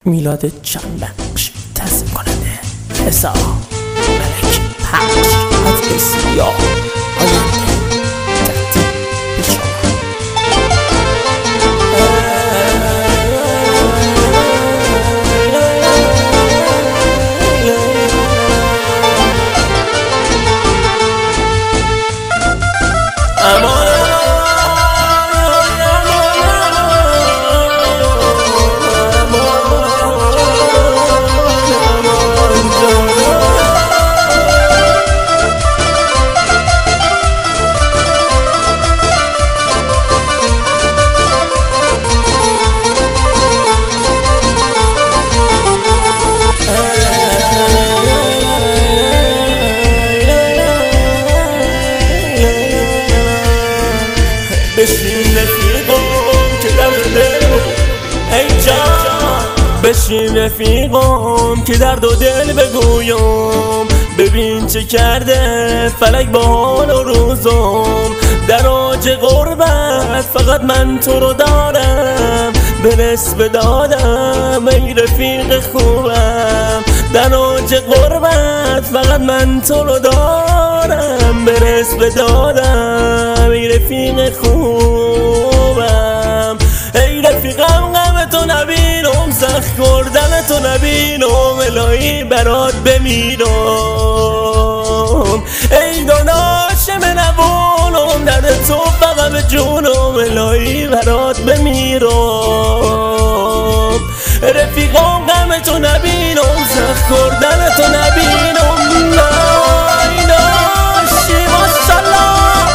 میلاد جانبخش تصمیم کننده حساب ملک پخش حد سیاه آینده تقدیم به شما. بشین رفیقم که درد دل ای جان، بشین رفیقم که درد و دل بگویم. ببین چه کرده فلک با حال و روزم، در اوج غربت فقط من تو رو دارم، برس به دادم ای رفیق خوبم. در اوج غربت فقط من تو رو دارم، برس به دادم ای رفیق خوبم. ای رفیقم غم تو نبینم، سخت کردن تو نبینم، الهی برات بمیرم. ای داداش من نبولم، درد تو فقط به جونم، الهی برات بمیرم. رفیقم غم تو نبینم، سخت کردن تو نبینم. نای داشتی ماشالله.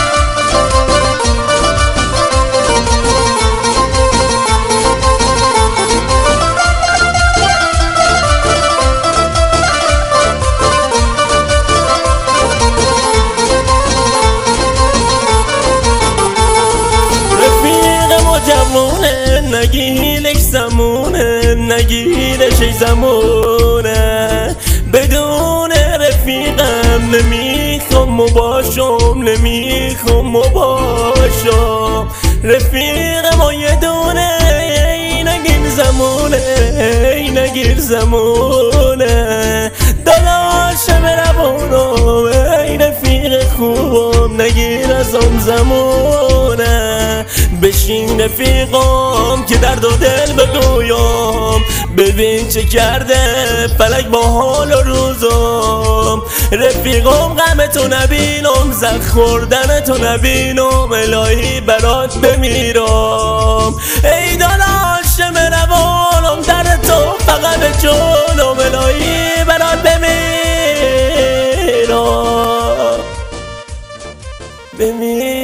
جوونه نگیلش زمونه، نگیلش ای زمونه، بدون رفیقم نمیخوام مباشم، نمیخوام مباشم. رفیقم و یه دونه ای نگیر زمونه، ای نگیر زمونه، داداشم روانم ای رفیق خوبم، نگیر ازم زمونه. بشین رفیقم که درد و دل بگویم، ببین چه کرده فلک با حال و روزم. رفیقم غم تو نبینم، زخم خوردن تو نبینم، الهی برات بمیرم. ای داداشم روانم، در تو فقط به جونم، الهی برات بمیرم.